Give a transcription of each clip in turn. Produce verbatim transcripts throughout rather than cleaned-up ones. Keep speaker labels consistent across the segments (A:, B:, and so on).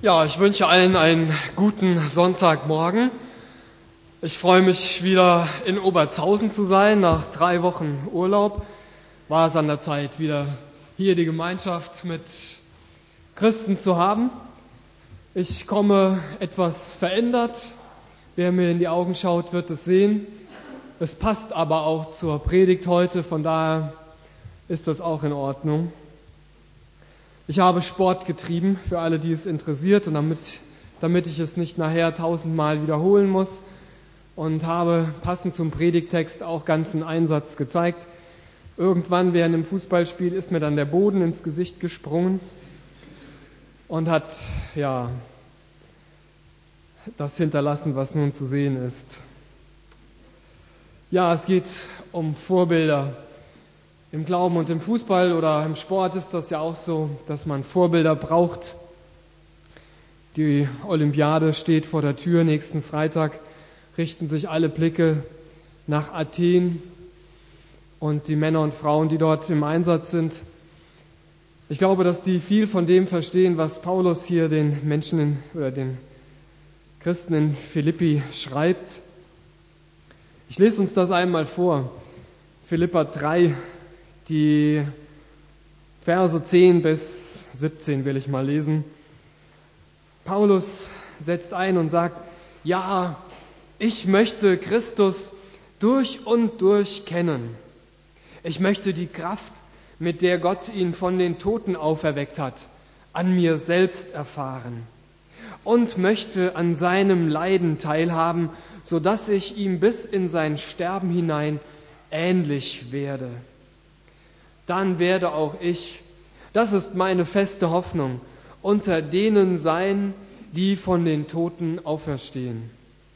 A: Ja, ich wünsche allen einen guten Sonntagmorgen. Ich freue mich, wieder in Obertshausen zu sein. Nach drei Wochen Urlaub war es an der Zeit, wieder hier die Gemeinschaft mit Christen zu haben. Ich komme etwas verändert. Wer mir in die Augen schaut, wird es sehen. Es passt aber auch zur Predigt heute, von daher ist das auch in Ordnung. Ich habe Sport getrieben, für alle, die es interessiert, und damit, damit ich es nicht nachher tausendmal wiederholen muss, und habe passend zum Predigtext auch ganzen Einsatz gezeigt. Irgendwann während dem Fußballspiel ist mir dann der Boden ins Gesicht gesprungen und hat ja das hinterlassen, was nun zu sehen ist. Ja, es geht um Vorbilder. Im Glauben und im Fußball oder im Sport ist das ja auch so, dass man Vorbilder braucht. Die Olympiade steht vor der Tür. Nächsten Freitag richten sich alle Blicke nach Athen und die Männer und Frauen, die dort im Einsatz sind. Ich glaube, dass die viel von dem verstehen, was Paulus hier den Menschen in, oder den Christen in Philippi schreibt. Ich lese uns das einmal vor. Philipper drei, die Verse zehn bis siebzehn will ich mal lesen. Paulus setzt ein und sagt: Ja, ich möchte Christus durch und durch kennen. Ich möchte die Kraft, mit der Gott ihn von den Toten auferweckt hat, an mir selbst erfahren und möchte an seinem Leiden teilhaben, sodass ich ihm bis in sein Sterben hinein ähnlich werde. Dann werde auch ich, das ist meine feste Hoffnung, unter denen sein, die von den Toten auferstehen.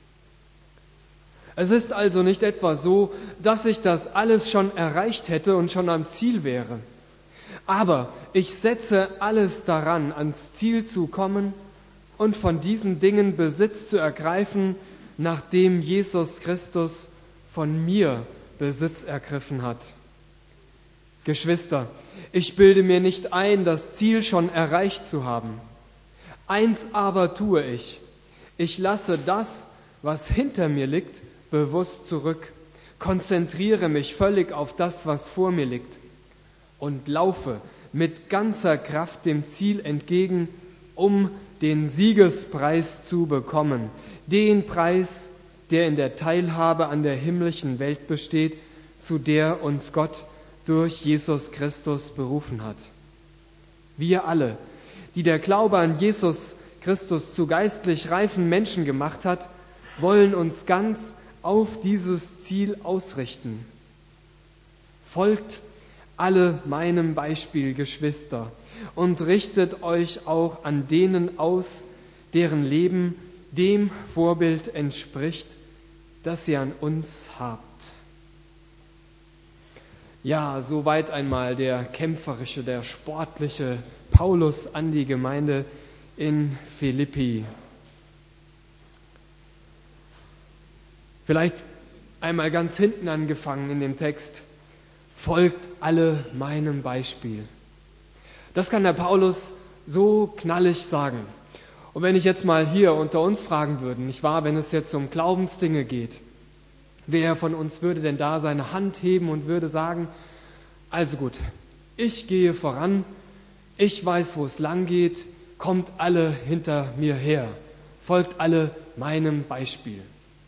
A: Es ist also nicht etwa so, dass ich das alles schon erreicht hätte und schon am Ziel wäre. Aber ich setze alles daran, ans Ziel zu kommen und von diesen Dingen Besitz zu ergreifen, nachdem Jesus Christus von mir Besitz ergriffen hat. Geschwister, ich bilde mir nicht ein, das Ziel schon erreicht zu haben. Eins aber tue ich. Ich lasse das, was hinter mir liegt, bewusst zurück, konzentriere mich völlig auf das, was vor mir liegt und laufe mit ganzer Kraft dem Ziel entgegen, um den Siegespreis zu bekommen, den Preis, der in der Teilhabe an der himmlischen Welt besteht, zu der uns Gott durch Jesus Christus berufen hat. Wir alle, die der Glaube an Jesus Christus zu geistlich reifen Menschen gemacht hat, wollen uns ganz auf dieses Ziel ausrichten. Folgt alle meinem Beispiel, Geschwister, und richtet euch auch an denen aus, deren Leben dem Vorbild entspricht, das ihr an uns habt. Ja, soweit einmal der kämpferische, der sportliche Paulus an die Gemeinde in Philippi. Vielleicht einmal ganz hinten angefangen in dem Text: Folgt alle meinem Beispiel. Das kann der Paulus so knallig sagen. Und wenn ich jetzt mal hier unter uns fragen würde, nicht wahr, wenn es jetzt um Glaubensdinge geht, wer von uns würde denn da seine Hand heben und würde sagen: Also gut, ich gehe voran, ich weiß, wo es lang geht, kommt alle hinter mir her, folgt alle meinem Beispiel.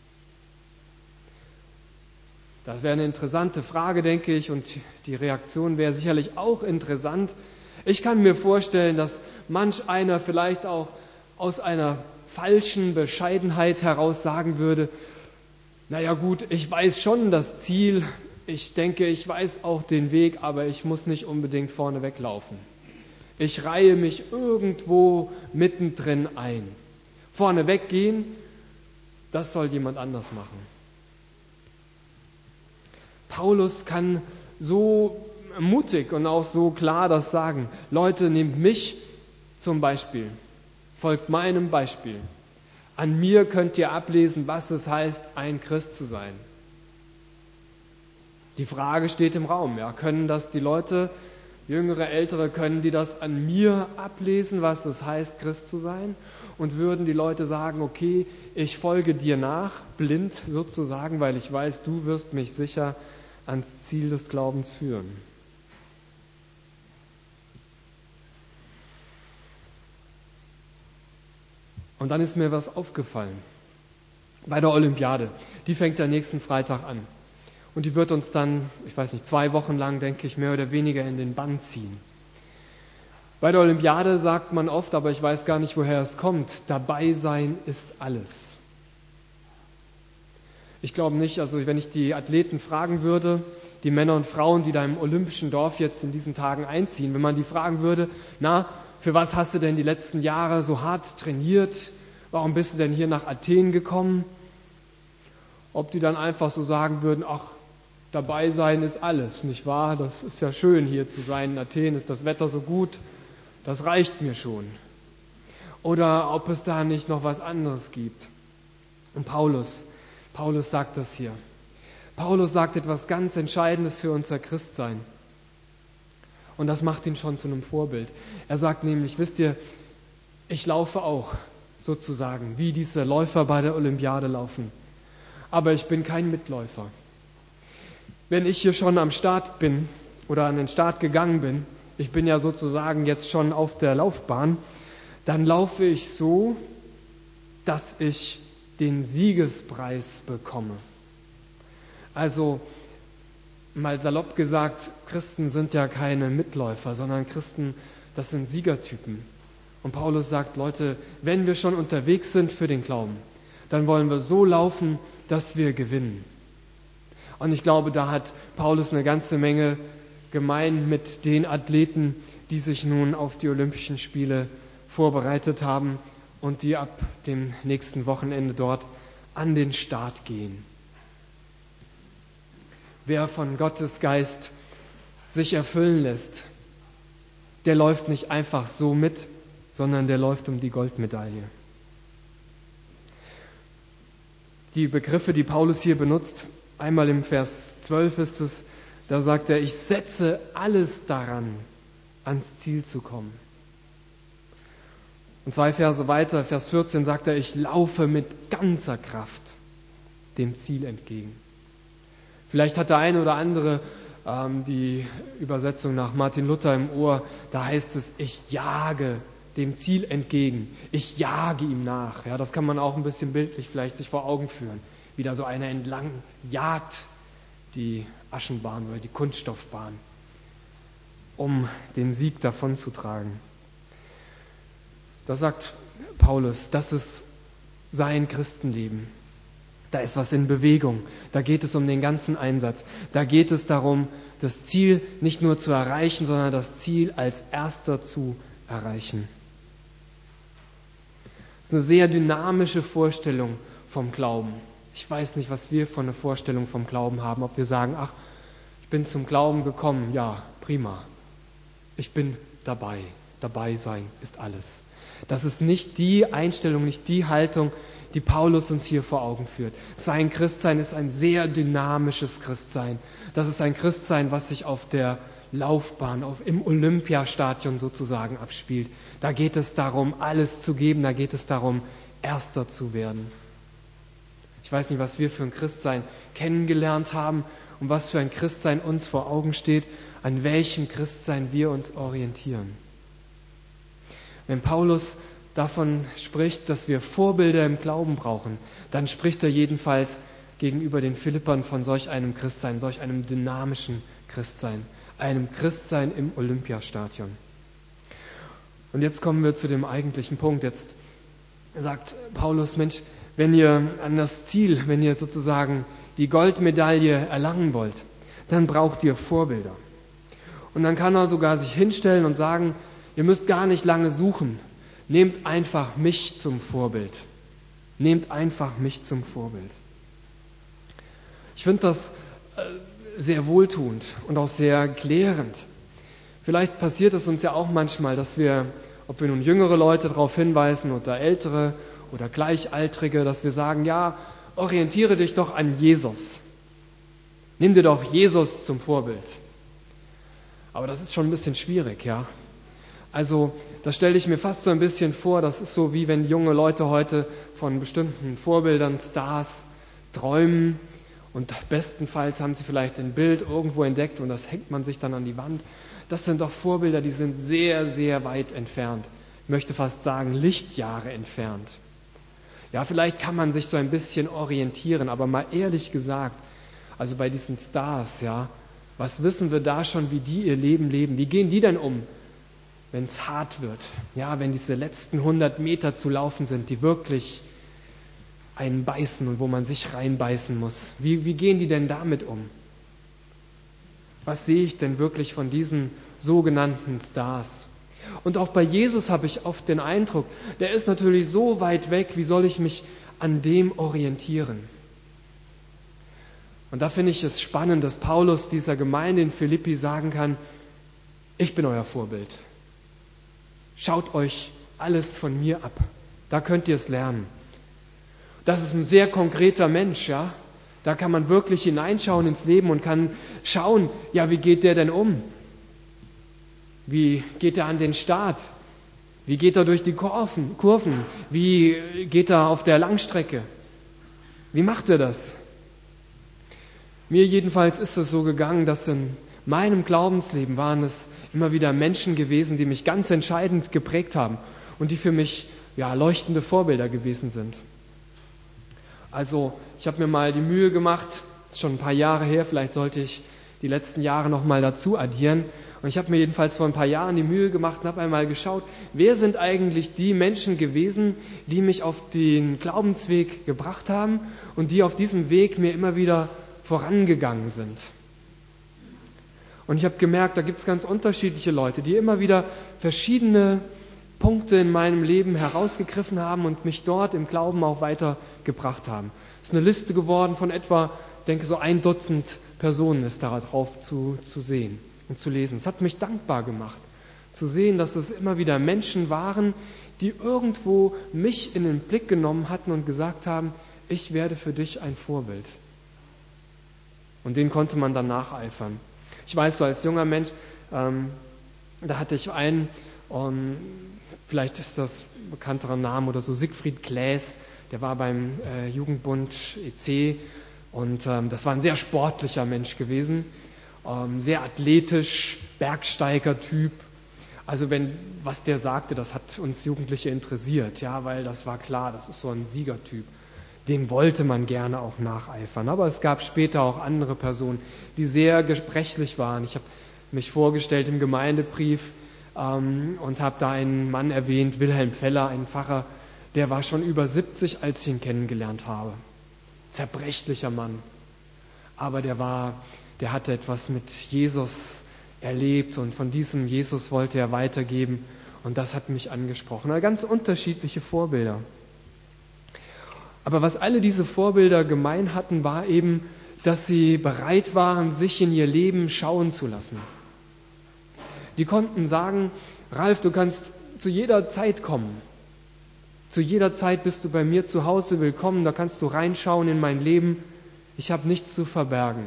A: Das wäre eine interessante Frage, denke ich, und die Reaktion wäre sicherlich auch interessant. Ich kann mir vorstellen, dass manch einer vielleicht auch aus einer falschen Bescheidenheit heraus sagen würde: Naja gut, ich weiß schon das Ziel, ich denke, ich weiß auch den Weg, aber ich muss nicht unbedingt vorne weglaufen. Ich reihe mich irgendwo mittendrin ein. Vorne weggehen, das soll jemand anders machen. Paulus kann so mutig und auch so klar das sagen: Leute, nehmt mich zum Beispiel, folgt meinem Beispiel. An mir könnt ihr ablesen, was es heißt, ein Christ zu sein. Die Frage steht im Raum, ja, können das die Leute Jüngere, Ältere, können die das an mir ablesen, was es heißt, Christ zu sein? Und würden die Leute sagen, okay, ich folge dir nach, blind sozusagen, weil ich weiß, du wirst mich sicher ans Ziel des Glaubens führen. Und dann ist mir was aufgefallen. Bei der Olympiade, die fängt ja nächsten Freitag an. Und die wird uns dann, ich weiß nicht, zwei Wochen lang, denke ich, mehr oder weniger in den Bann ziehen. Bei der Olympiade sagt man oft, aber ich weiß gar nicht, woher es kommt, dabei sein ist alles. Ich glaube nicht, also wenn ich die Athleten fragen würde, die Männer und Frauen, die da im olympischen Dorf jetzt in diesen Tagen einziehen, wenn man die fragen würde, na, für was hast du denn die letzten Jahre so hart trainiert? Warum bist du denn hier nach Athen gekommen? Ob die dann einfach so sagen würden, ach, dabei sein ist alles, nicht wahr? Das ist ja schön, hier zu sein. In Athen ist das Wetter so gut, das reicht mir schon. Oder ob es da nicht noch was anderes gibt. Und Paulus, Paulus sagt das hier. Paulus sagt etwas ganz Entscheidendes für unser Christsein. Und das macht ihn schon zu einem Vorbild. Er sagt nämlich, wisst ihr, ich laufe auch sozusagen, wie diese Läufer bei der Olympiade laufen. Aber ich bin kein Mitläufer. Wenn ich hier schon am Start bin oder an den Start gegangen bin, ich bin ja sozusagen jetzt schon auf der Laufbahn, dann laufe ich so, dass ich den Siegespreis bekomme. Also mal salopp gesagt, Christen sind ja keine Mitläufer, sondern Christen, das sind Siegertypen. Und Paulus sagt, Leute, wenn wir schon unterwegs sind für den Glauben, dann wollen wir so laufen, dass wir gewinnen. Und ich glaube, da hat Paulus eine ganze Menge gemein mit den Athleten, die sich nun auf die Olympischen Spiele vorbereitet haben und die ab dem nächsten Wochenende dort an den Start gehen. Wer von Gottes Geist sich erfüllen lässt, der läuft nicht einfach so mit, sondern der läuft um die Goldmedaille. Die Begriffe, die Paulus hier benutzt, einmal im Vers zwölf ist es, da sagt er, ich setze alles daran, ans Ziel zu kommen. Und zwei Verse weiter, Vers vierzehn, sagt er, ich laufe mit ganzer Kraft dem Ziel entgegen. Vielleicht hat der eine oder andere ähm, die Übersetzung nach Martin Luther im Ohr, da heißt es, ich jage dem Ziel entgegen, ich jage ihm nach. Ja, das kann man auch ein bisschen bildlich vielleicht sich vor Augen führen, wie da so einer entlang jagt die Aschenbahn oder die Kunststoffbahn, um den Sieg davonzutragen. Das sagt Paulus, das ist sein Christenleben. Da ist was in Bewegung, da geht es um den ganzen Einsatz. Da geht es darum, das Ziel nicht nur zu erreichen, sondern das Ziel als Erster zu erreichen. Das ist eine sehr dynamische Vorstellung vom Glauben. Ich weiß nicht, was wir für eine Vorstellung vom Glauben haben, ob wir sagen, ach, ich bin zum Glauben gekommen, ja, prima. Ich bin dabei, dabei sein ist alles. Das ist nicht die Einstellung, nicht die Haltung, die Paulus uns hier vor Augen führt. Sein Christsein ist ein sehr dynamisches Christsein. Das ist ein Christsein, was sich auf der Laufbahn, auf, im Olympiastadion sozusagen abspielt. Da geht es darum, alles zu geben, da geht es darum, Erster zu werden. Ich weiß nicht, was wir für ein Christsein kennengelernt haben und was für ein Christsein uns vor Augen steht, an welchem Christsein wir uns orientieren. Wenn Paulus davon spricht, dass wir Vorbilder im Glauben brauchen, dann spricht er jedenfalls gegenüber den Philippern von solch einem Christsein, solch einem dynamischen Christsein, einem Christsein im Olympiastadion. Und jetzt kommen wir zu dem eigentlichen Punkt. Jetzt sagt Paulus, Mensch, wenn ihr an das Ziel, wenn ihr sozusagen die Goldmedaille erlangen wollt, dann braucht ihr Vorbilder. Und dann kann er sogar sich hinstellen und sagen, ihr müsst gar nicht lange suchen. Nehmt einfach mich zum Vorbild. Nehmt einfach mich zum Vorbild. Ich finde das sehr wohltuend und auch sehr klärend. Vielleicht passiert es uns ja auch manchmal, dass wir, ob wir nun jüngere Leute darauf hinweisen oder ältere oder Gleichaltrige, dass wir sagen, ja, orientiere dich doch an Jesus. Nimm dir doch Jesus zum Vorbild. Aber das ist schon ein bisschen schwierig, ja. Also das stelle ich mir fast so ein bisschen vor, das ist so wie wenn junge Leute heute von bestimmten Vorbildern, Stars träumen und bestenfalls haben sie vielleicht ein Bild irgendwo entdeckt und das hängt man sich dann an die Wand. Das sind doch Vorbilder, die sind sehr, sehr weit entfernt. Ich möchte fast sagen, Lichtjahre entfernt. Ja, vielleicht kann man sich so ein bisschen orientieren, aber mal ehrlich gesagt, also bei diesen Stars, ja, was wissen wir da schon, wie die ihr Leben leben? Wie gehen die denn um, wenn es hart wird? Ja, wenn diese letzten hundert Meter zu laufen sind, die wirklich einen beißen und wo man sich reinbeißen muss. Wie, wie gehen die denn damit um? Was sehe ich denn wirklich von diesen sogenannten Stars? Und auch bei Jesus habe ich oft den Eindruck, der ist natürlich so weit weg, wie soll ich mich an dem orientieren? Und da finde ich es spannend, dass Paulus dieser Gemeinde in Philippi sagen kann, ich bin euer Vorbild. Schaut euch alles von mir ab. Da könnt ihr es lernen. Das ist ein sehr konkreter Mensch, ja. Da kann man wirklich hineinschauen ins Leben und kann schauen, ja, wie geht der denn um? Wie geht er an den Start? Wie geht er durch die Kurven? Kurven? Wie geht er auf der Langstrecke? Wie macht er das? Mir jedenfalls ist es so gegangen, dass in meinem Glaubensleben waren es immer wieder Menschen gewesen, die mich ganz entscheidend geprägt haben und die für mich ja, leuchtende Vorbilder gewesen sind. Also ich habe mir mal die Mühe gemacht, schon ein paar Jahre her, vielleicht sollte ich die letzten Jahre noch mal dazu addieren. Und ich habe mir jedenfalls vor ein paar Jahren die Mühe gemacht und habe einmal geschaut, wer sind eigentlich die Menschen gewesen, die mich auf den Glaubensweg gebracht haben und die auf diesem Weg mir immer wieder vorangegangen sind. Und ich habe gemerkt, da gibt es ganz unterschiedliche Leute, die immer wieder verschiedene Punkte in meinem Leben herausgegriffen haben und mich dort im Glauben auch weitergebracht haben. Es ist eine Liste geworden von etwa, ich denke so ein Dutzend Personen ist da drauf zu, zu sehen und zu lesen. Es hat mich dankbar gemacht, zu sehen, dass es immer wieder Menschen waren, die irgendwo mich in den Blick genommen hatten und gesagt haben, ich werde für dich ein Vorbild. Und denen konnte man dann nacheifern. Ich weiß so als junger Mensch, ähm, da hatte ich einen, um, vielleicht ist das ein bekannterer Name oder so, Siegfried Klaes, der war beim äh, Jugendbund E C und ähm, das war ein sehr sportlicher Mensch gewesen, ähm, sehr athletisch, Bergsteiger-Typ. Also wenn, was der sagte, das hat uns Jugendliche interessiert, ja, weil das war klar, das ist so ein Siegertyp. Dem wollte man gerne auch nacheifern. Aber es gab später auch andere Personen, die sehr gesprächlich waren. Ich habe mich vorgestellt im Gemeindebrief ähm, und habe da einen Mann erwähnt, Wilhelm Feller, ein Pfarrer, der war schon über siebzig, als ich ihn kennengelernt habe. Zerbrechlicher Mann. Aber der war, der hatte etwas mit Jesus erlebt und von diesem Jesus wollte er weitergeben. Und das hat mich angesprochen. Also ganz unterschiedliche Vorbilder. Aber was alle diese Vorbilder gemein hatten, war eben, dass sie bereit waren, sich in ihr Leben schauen zu lassen. Die konnten sagen, Ralf, du kannst zu jeder Zeit kommen. Zu jeder Zeit bist du bei mir zu Hause willkommen, da kannst du reinschauen in mein Leben. Ich habe nichts zu verbergen.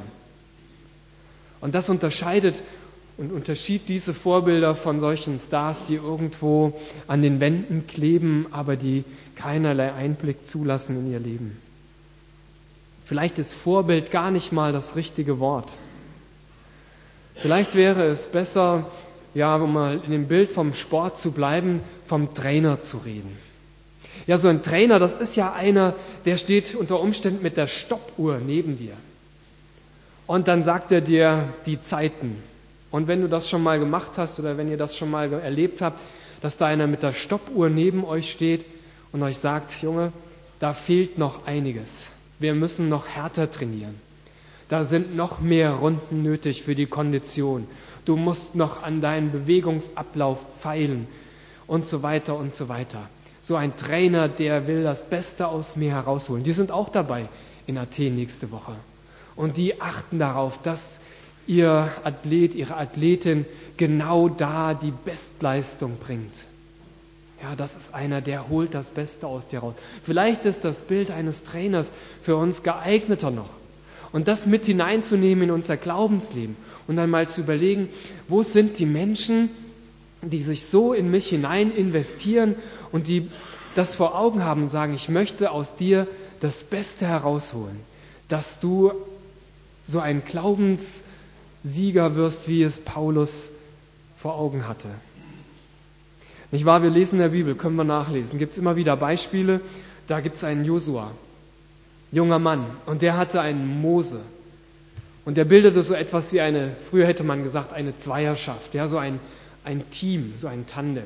A: Und das unterscheidet und unterschied diese Vorbilder von solchen Stars, die irgendwo an den Wänden kleben, aber die keinerlei Einblick zulassen in ihr Leben. Vielleicht ist Vorbild gar nicht mal das richtige Wort. Vielleicht wäre es besser, ja, um mal in dem Bild vom Sport zu bleiben, vom Trainer zu reden. Ja, so ein Trainer, das ist ja einer, der steht unter Umständen mit der Stoppuhr neben dir. Und dann sagt er dir die Zeiten. Und wenn du das schon mal gemacht hast oder wenn ihr das schon mal erlebt habt, dass da einer mit der Stoppuhr neben euch steht und euch sagt, Junge, da fehlt noch einiges. Wir müssen noch härter trainieren. Da sind noch mehr Runden nötig für die Kondition. Du musst noch an deinen Bewegungsablauf feilen und so weiter und so weiter. So ein Trainer, der will das Beste aus mir herausholen. Die sind auch dabei in Athen nächste Woche. Und die achten darauf, dass ihr Athlet, ihre Athletin genau da die Bestleistung bringt. Ja, das ist einer, der holt das Beste aus dir raus. Vielleicht ist das Bild eines Trainers für uns geeigneter noch. Und das mit hineinzunehmen in unser Glaubensleben und dann mal zu überlegen, wo sind die Menschen, die sich so in mich hinein investieren und die das vor Augen haben und sagen, ich möchte aus dir das Beste herausholen, dass du so ein Glaubenssieger wirst, wie es Paulus vor Augen hatte. Nicht wahr? Wir lesen in der Bibel, können wir nachlesen, gibt es immer wieder Beispiele, da gibt es einen Josua, junger Mann, und der hatte einen Mose. Und der bildete so etwas wie eine, früher hätte man gesagt, eine Zweierschaft, ja, so ein, ein Team, so ein Tandem.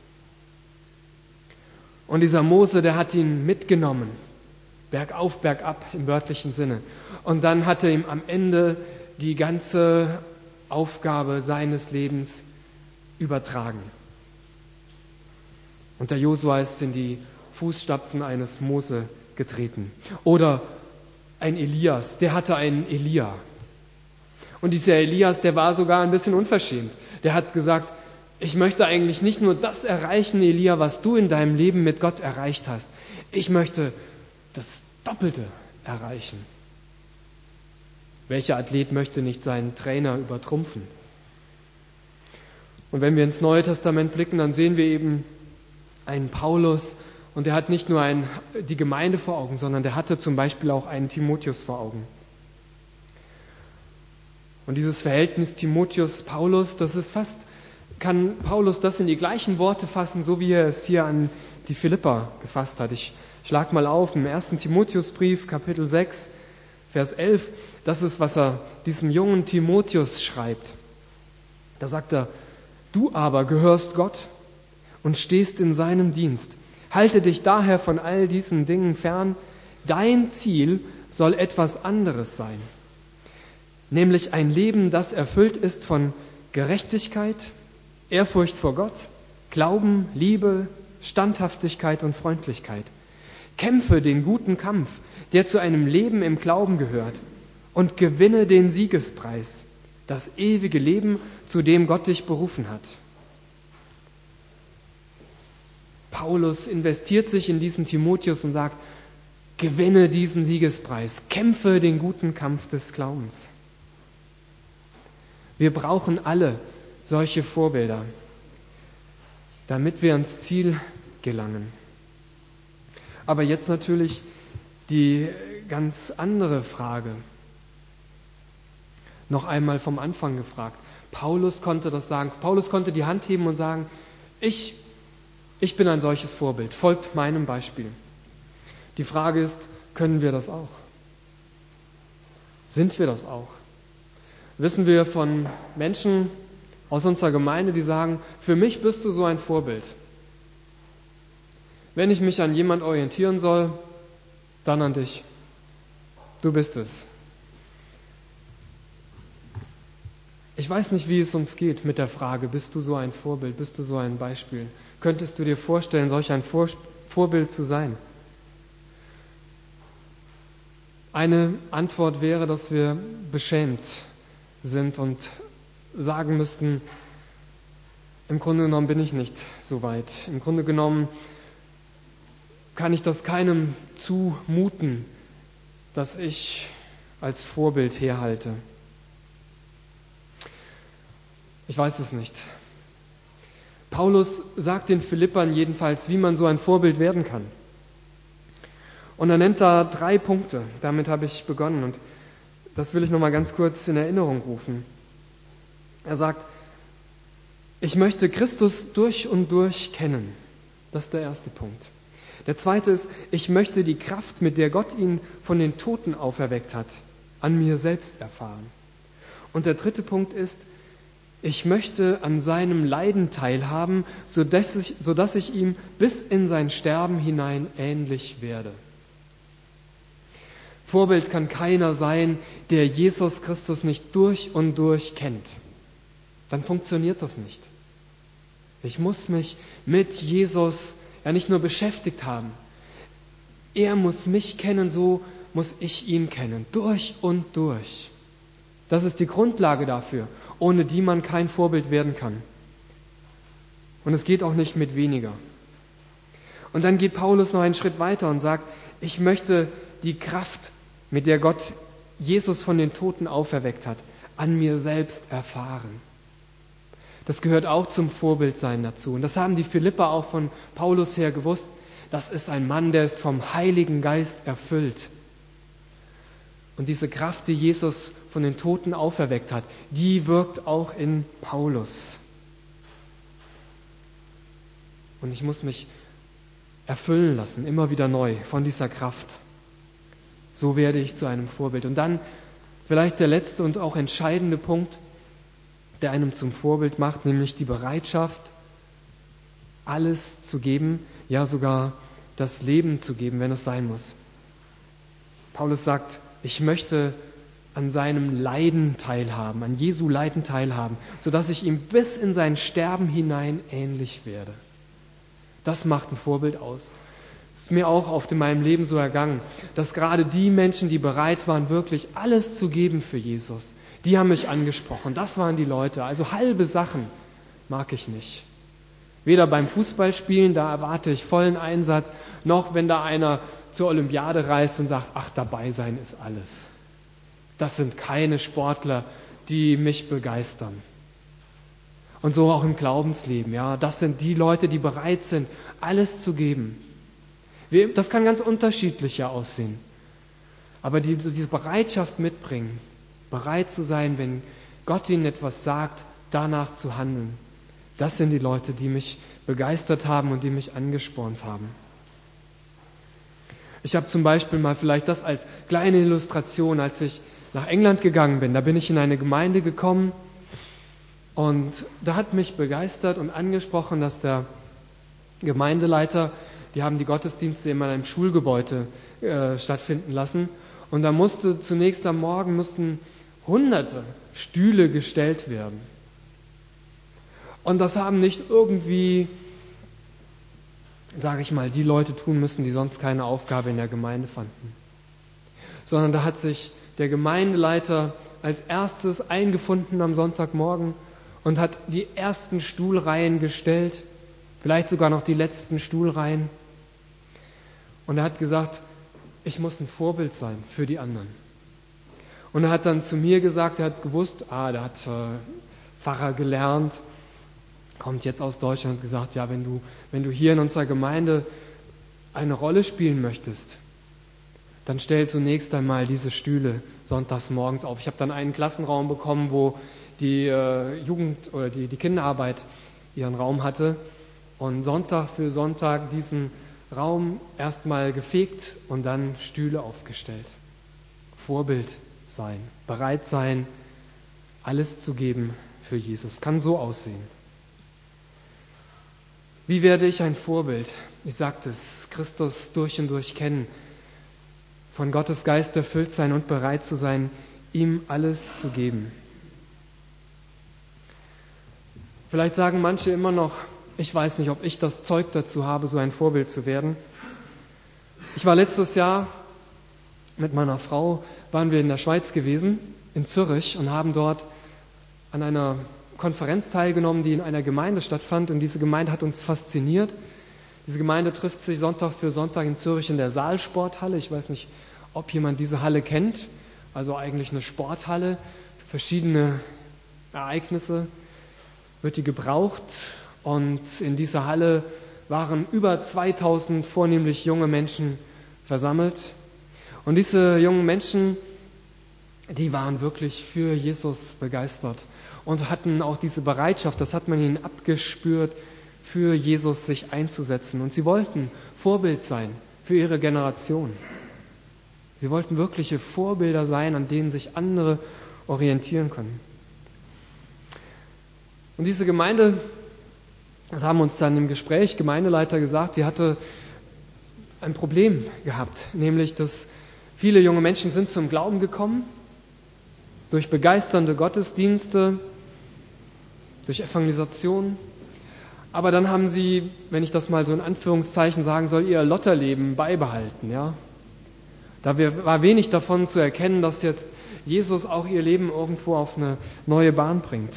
A: Und dieser Mose, der hat ihn mitgenommen, bergauf, bergab im wörtlichen Sinne. Und dann hat er ihm am Ende die ganze Aufgabe seines Lebens übertragen. Und der Josua ist in die Fußstapfen eines Mose getreten. Oder ein Elias, der hatte einen Elia. Und dieser Elias, der war sogar ein bisschen unverschämt. Der hat gesagt, ich möchte eigentlich nicht nur das erreichen, Elia, was du in deinem Leben mit Gott erreicht hast. Ich möchte das Doppelte erreichen. Welcher Athlet möchte nicht seinen Trainer übertrumpfen? Und wenn wir ins Neue Testament blicken, dann sehen wir eben einen Paulus, und der hat nicht nur ein, die Gemeinde vor Augen, sondern der hatte zum Beispiel auch einen Timotheus vor Augen. Und dieses Verhältnis Timotheus-Paulus, das ist fast, kann Paulus das in die gleichen Worte fassen, so wie er es hier an die Philipper gefasst hat. Ich schlag mal auf, im ersten Timotheusbrief, Kapitel sechs, Vers elf, das ist, was er diesem jungen Timotheus schreibt. Da sagt er, du aber gehörst Gott und stehst in seinem Dienst. Halte dich daher von all diesen Dingen fern. Dein Ziel soll etwas anderes sein, nämlich ein Leben, das erfüllt ist von Gerechtigkeit, Ehrfurcht vor Gott, Glauben, Liebe, Standhaftigkeit und Freundlichkeit. Kämpfe den guten Kampf, der zu einem Leben im Glauben gehört, und gewinne den Siegespreis, das ewige Leben, zu dem Gott dich berufen hat. Paulus investiert sich in diesen Timotheus und sagt, gewinne diesen Siegespreis, kämpfe den guten Kampf des Glaubens. Wir brauchen alle solche Vorbilder, damit wir ans Ziel gelangen. Aber jetzt natürlich die ganz andere Frage. Noch einmal vom Anfang gefragt. Paulus konnte das sagen. Paulus konnte die Hand heben und sagen, ich, ich bin ein solches Vorbild, folgt meinem Beispiel. Die Frage ist, können wir das auch? Sind wir das auch? Wissen wir von Menschen aus unserer Gemeinde, die sagen, für mich bist du so ein Vorbild. Wenn ich mich an jemand orientieren soll, dann an dich. Du bist es. Ich weiß nicht, wie es uns geht mit der Frage, bist du so ein Vorbild, bist du so ein Beispiel? Könntest du dir vorstellen, solch ein Vor- Vorbild zu sein? Eine Antwort wäre, dass wir beschämt sind und sagen müssten, im Grunde genommen bin ich nicht so weit. Im Grunde genommen kann ich das keinem zumuten, dass ich als Vorbild herhalte. Ich weiß es nicht. Paulus sagt den Philippern jedenfalls, wie man so ein Vorbild werden kann. Und er nennt da drei Punkte. Damit habe ich begonnen und das will ich noch mal ganz kurz in Erinnerung rufen. Er sagt, ich möchte Christus durch und durch kennen. Das ist der erste Punkt. Der zweite ist, ich möchte die Kraft, mit der Gott ihn von den Toten auferweckt hat, an mir selbst erfahren. Und der dritte Punkt ist, ich möchte an seinem Leiden teilhaben, sodass ich, sodass ich ihm bis in sein Sterben hinein ähnlich werde. Vorbild kann keiner sein, der Jesus Christus nicht durch und durch kennt. Dann funktioniert das nicht. Ich muss mich mit Jesus ja nicht nur beschäftigt haben. Er muss mich kennen, so muss ich ihn kennen, durch und durch. Das ist die Grundlage dafür, ohne die man kein Vorbild werden kann. Und es geht auch nicht mit weniger. Und dann geht Paulus noch einen Schritt weiter und sagt, ich möchte die Kraft, mit der Gott Jesus von den Toten auferweckt hat, an mir selbst erfahren. Das gehört auch zum Vorbildsein dazu. Und das haben die Philipper auch von Paulus her gewusst. Das ist ein Mann, der ist vom Heiligen Geist erfüllt. Und diese Kraft, die Jesus von den Toten auferweckt hat, die wirkt auch in Paulus. Und ich muss mich erfüllen lassen, immer wieder neu von dieser Kraft. So werde ich zu einem Vorbild. Und dann vielleicht der letzte und auch entscheidende Punkt, der einem zum Vorbild macht, nämlich die Bereitschaft, alles zu geben, ja sogar das Leben zu geben, wenn es sein muss. Paulus sagt, ich möchte an seinem Leiden teilhaben, an Jesu Leiden teilhaben, sodass ich ihm bis in sein Sterben hinein ähnlich werde. Das macht ein Vorbild aus. Es ist mir auch oft in meinem Leben so ergangen, dass gerade die Menschen, die bereit waren, wirklich alles zu geben für Jesus, die haben mich angesprochen. Das waren die Leute. Also halbe Sachen mag ich nicht. Weder beim Fußballspielen, da erwarte ich vollen Einsatz, noch wenn da einer zur Olympiade reist und sagt, ach, dabei sein ist alles. Das sind keine Sportler, die mich begeistern. Und so auch im Glaubensleben. Ja, das sind die Leute, die bereit sind, alles zu geben. Das kann ganz unterschiedlicher aussehen. Aber die diese Bereitschaft mitbringen, bereit zu sein, wenn Gott ihnen etwas sagt, danach zu handeln. Das sind die Leute, die mich begeistert haben und die mich angespornt haben. Ich habe zum Beispiel mal vielleicht das als kleine Illustration, als ich nach England gegangen bin. Da bin ich in eine Gemeinde gekommen und da hat mich begeistert und angesprochen, dass der Gemeindeleiter, die haben die Gottesdienste immer in einem Schulgebäude äh, stattfinden lassen. Und da musste zunächst am Morgen mussten hunderte Stühle gestellt werden. Und das haben nicht irgendwie, sage ich mal, die Leute tun müssen, die sonst keine Aufgabe in der Gemeinde fanden. Sondern da hat sich der Gemeindeleiter als erstes eingefunden am Sonntagmorgen und hat die ersten Stuhlreihen gestellt, vielleicht sogar noch die letzten Stuhlreihen. Und er hat gesagt, ich muss ein Vorbild sein für die anderen. Und er hat dann zu mir gesagt, er hat gewusst, ah, der hat äh, Pfarrer gelernt, kommt jetzt aus Deutschland und gesagt, ja, wenn du, wenn du hier in unserer Gemeinde eine Rolle spielen möchtest, dann stell zunächst einmal diese Stühle sonntags morgens auf. Ich habe dann einen Klassenraum bekommen, wo die äh, Jugend- oder die, die Kinderarbeit ihren Raum hatte und Sonntag für Sonntag diesen Raum erstmal gefegt und dann Stühle aufgestellt. Vorbild sein, bereit sein, alles zu geben für Jesus. Kann so aussehen. Wie werde ich ein Vorbild? Ich sagte es, Christus durch und durch kennen, von Gottes Geist erfüllt sein und bereit zu sein, ihm alles zu geben. Vielleicht sagen manche immer noch, ich weiß nicht, ob ich das Zeug dazu habe, so ein Vorbild zu werden. Ich war letztes Jahr mit meiner Frau, waren wir in der Schweiz gewesen, in Zürich, und haben dort an einer Konferenz teilgenommen, die in einer Gemeinde stattfand. Und diese Gemeinde hat uns fasziniert. Diese Gemeinde trifft sich Sonntag für Sonntag in Zürich in der Saalsporthalle. Ich weiß nicht, ob jemand diese Halle kennt. Also eigentlich eine Sporthalle für verschiedene Ereignisse wird die gebraucht. Und in dieser Halle waren über zweitausend vornehmlich junge Menschen versammelt. Und diese jungen Menschen, die waren wirklich für Jesus begeistert und hatten auch diese Bereitschaft, das hat man ihnen abgespürt, für Jesus sich einzusetzen. Und sie wollten Vorbild sein für ihre Generation. Sie wollten wirkliche Vorbilder sein, an denen sich andere orientieren können. Und diese Gemeinde, das haben uns dann im Gespräch Gemeindeleiter gesagt, die hatte ein Problem gehabt, nämlich, dass viele junge Menschen sind zum Glauben gekommen, durch begeisternde Gottesdienste, durch Evangelisation. Aber dann haben sie, wenn ich das mal so in Anführungszeichen sagen soll, ihr Lotterleben beibehalten. Ja? Da war wenig davon zu erkennen, dass jetzt Jesus auch ihr Leben irgendwo auf eine neue Bahn bringt.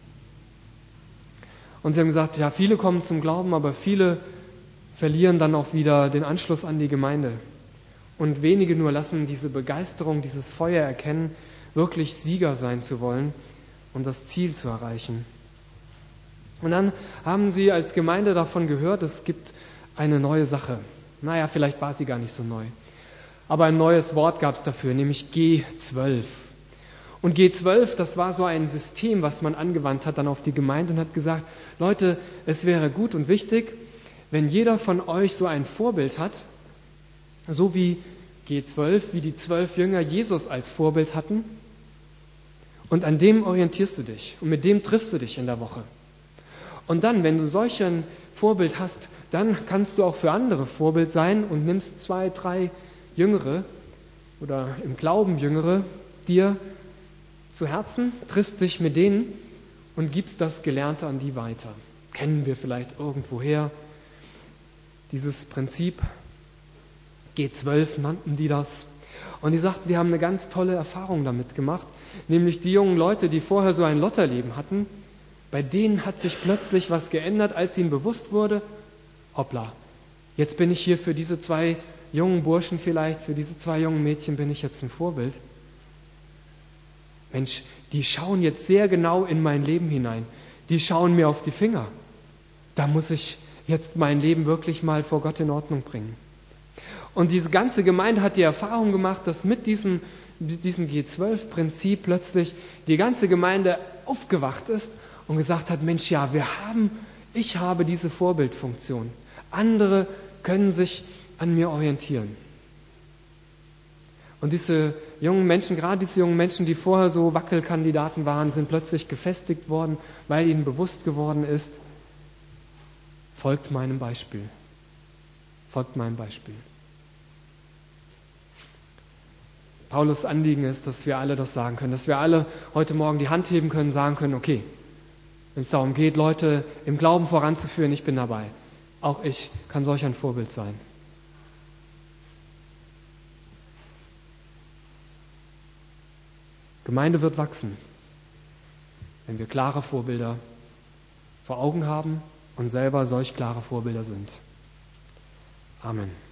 A: Und sie haben gesagt, ja, viele kommen zum Glauben, aber viele verlieren dann auch wieder den Anschluss an die Gemeinde. Und wenige nur lassen diese Begeisterung, dieses Feuer erkennen, wirklich Sieger sein zu wollen, um das Ziel zu erreichen. Und dann haben sie als Gemeinde davon gehört, es gibt eine neue Sache. Naja, vielleicht war sie gar nicht so neu. Aber ein neues Wort gab es dafür, nämlich G zwölf. Und G zwölf, das war so ein System, was man angewandt hat dann auf die Gemeinde und hat gesagt, Leute, es wäre gut und wichtig, wenn jeder von euch so ein Vorbild hat, so wie G zwölf, wie die zwölf Jünger Jesus als Vorbild hatten. Und an dem orientierst du dich und mit dem triffst du dich in der Woche. Und dann, wenn du solch ein Vorbild hast, dann kannst du auch für andere Vorbild sein und nimmst zwei, drei Jüngere oder im Glauben Jüngere dir zu Herzen, triffst dich mit denen und gibst das Gelernte an die weiter. Kennen wir vielleicht irgendwoher dieses Prinzip? G zwölf nannten die das. Und die sagten, die haben eine ganz tolle Erfahrung damit gemacht, nämlich die jungen Leute, die vorher so ein Lotterleben hatten, bei denen hat sich plötzlich was geändert, als ihnen bewusst wurde, hoppla, jetzt bin ich hier für diese zwei jungen Burschen vielleicht, für diese zwei jungen Mädchen bin ich jetzt ein Vorbild. Mensch, die schauen jetzt sehr genau in mein Leben hinein. Die schauen mir auf die Finger. Da muss ich jetzt mein Leben wirklich mal vor Gott in Ordnung bringen. Und diese ganze Gemeinde hat die Erfahrung gemacht, dass mit diesem, mit diesem G zwölf Prinzip plötzlich die ganze Gemeinde aufgewacht ist und gesagt hat, Mensch, ja, wir haben, ich habe diese Vorbildfunktion. Andere können sich an mir orientieren. Und diese jungen Menschen, gerade diese jungen Menschen, die vorher so Wackelkandidaten waren, sind plötzlich gefestigt worden, weil ihnen bewusst geworden ist, folgt meinem Beispiel. Folgt meinem Beispiel. Paulus' Anliegen ist, dass wir alle das sagen können, dass wir alle heute Morgen die Hand heben können, sagen können, okay, wenn es darum geht, Leute im Glauben voranzuführen, ich bin dabei. Auch ich kann solch ein Vorbild sein. Gemeinde wird wachsen, wenn wir klare Vorbilder vor Augen haben und selber solch klare Vorbilder sind. Amen.